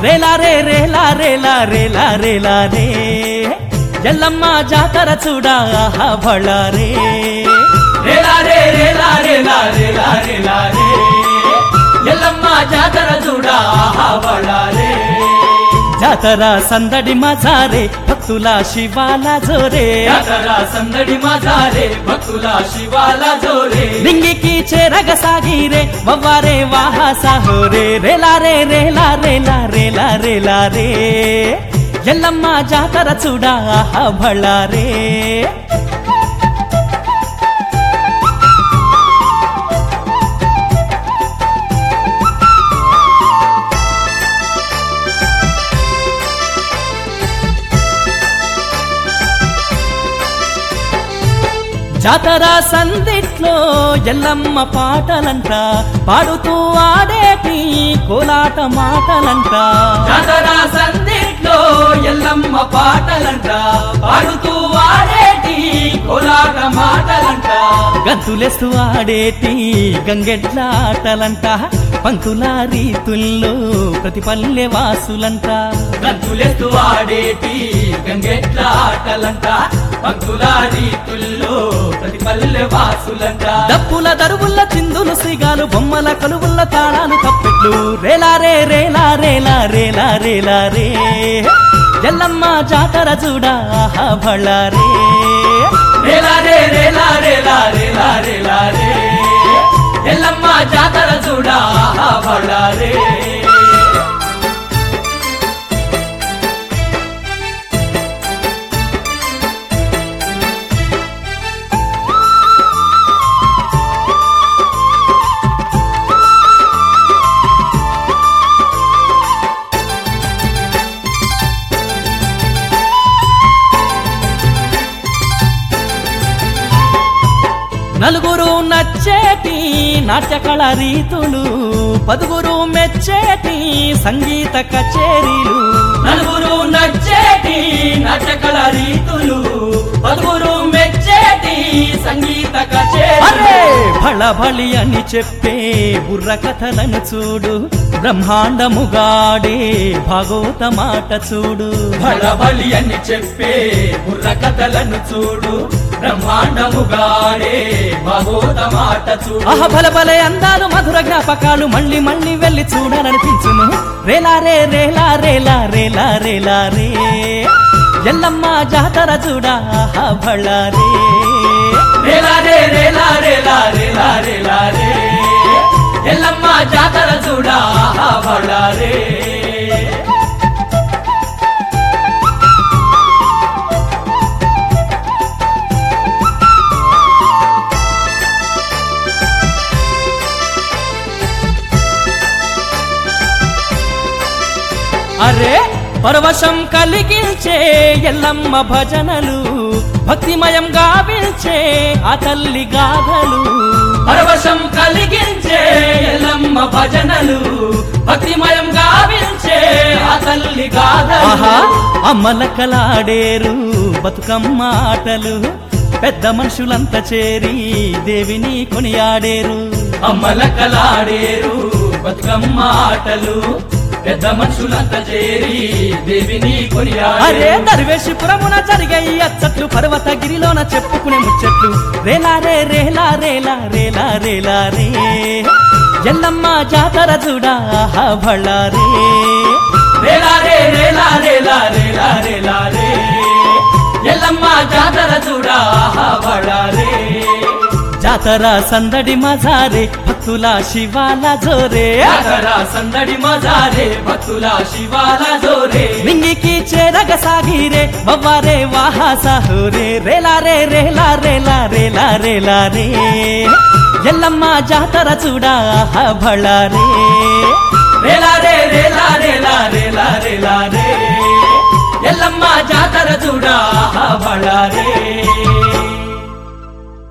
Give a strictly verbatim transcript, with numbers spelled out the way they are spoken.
రేలా రే రేలా రేలా రేలా రేలా రే ఎల్లమ్మ జాతర చూడా బళ్ళారే రేలా రే రేలా రేలా రేలా రేలా రే ఎల్లమ్మ జాతర చూడా బళ్ళారే జాతర సందడి మజారే భక్తుల శివాల జోరే జాతర సందడి మజారే భక్తుల శివాల జోరే లింగికి చేరగ సాగిరే వవ్వారే వాహా సాహోరే రేలా రే రేలా రేలా రేలా రేలా రే ఎల్లమ్మ జాతర చూడా బళ్ళారే జాతర సందిట్లో ఎల్లమ్మ పాటలంట పాడుతూ ఆడేటి కోలాట మాటలంట జాతర సందిట్లో ఎల్లమ్మ పాటలంట పాడుతూ ఆడేటి కోలాట మాటలంట గంతులేస్తూ ఆడేటి గంగెడ్ల ఆటలంట పంతుల రీతుల్లో ప్రతి పల్లె వాసులంట గంతులేస్తూ ఆడేటి గంగెడ్ల ఆటలంట పంతుల రీతుల్లో ప్రతి పల్లె వాసులంట డప్పుల దరువుల్ల చిందులు సిగాలు బొమ్మల కొలువుల్ల తాళాలు తప్పెట్లు రేలా రే రేలా రేలా రేలా రేలా రే ఎల్లమ్మ జాతర చూడా బళ్ళారే రేలా రే రేలా రేలా రేలా రేలా రే ఎల్లమ్మ జాతర చూడా బళ్ళారే నలుగురు నచ్చేటి నాట్యకళ రీతులు పదుగురు మెచ్చేటి సంగీత కచేరీలు నలుగురు నచ్చేటి నాట్యకళ రీతులు పదుగురు మెచ్చేటి సంగీత కచేరీ భళ భళి అని చెప్పే బుర్ర కథలను చూడు బ్రహ్మాండముగాడే భాగవత మాట చూడు భళ భళి అని చెప్పే బుర్ర కథలను చూడు బ్రహ్మాండముగాడే భాగవత మాట చూడు ఆహ బల బలే అందాలు మధుర జ్ఞాపకాలు మళ్ళీ మళ్ళీ వెళ్ళి చూడాలనిపించును రేలా రే రేలా రేలా రేలా రేలా రే ఎల్లమ్మ జాతర చూడా బళ్ళారే రేలా రే రేలా రేలా రేలా రేలా రే ఎల్లమ్మ జాతర చూడా బళ్ళారే అరే పరవశం కలిగించే ఎల్లమ్మ భజనలు భక్తిమయం గావించే ఆ తల్లి గాథలు పరవశం కలిగించే ఎల్లమ్మ భజనలు భక్తిమయం గావించే ఆ తల్లి గాథలు ఆహా అమ్మలకలాడేరు బతుకమ్మ ఆటలు పెద్ద మనుషులంతా చేరి దేవిని కొనియాడేరు అమ్మలకలాడేరు బతుకమ్మ ఆటలు పెద్ద మనుషులంతా చేరి దేవిని కొనియాడేరు అరే దర్వేషిపురమున జరిగాయి అచ్చట్లు పర్వతగిరిలోన చెప్పుకునే ముచ్చట్లు రేలా రే రేలా రేలా రేలా రేలా రే ఎల్లమ్మ జాతర చూడా బళ్ళారే రేలా రే రేలా రేలా రేలా రేలా రే ఎల్లమ్మ జాతర చూడా బళ్ళారే జాతర సందడి మజారే భక్తుల శివాల జోరే జాతర సందడి మజారే భక్తుల శివాల జోరే లింగికి చేరగ సాగిరే వవ్వారే వాహా సాహోరే రేలా రే రేలా రేలా రేలా రేలా రే ఎల్లమ్మ జాతర చూడా బళ్ళారే రేలా రే రేలా రేలా రేలా రేలా రే ఎల్లమ్మ జాతర చూడా బళ్ళారే